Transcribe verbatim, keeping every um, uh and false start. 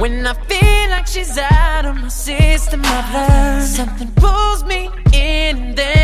When I feel like she's out of my system, I've learned something pulls me in, then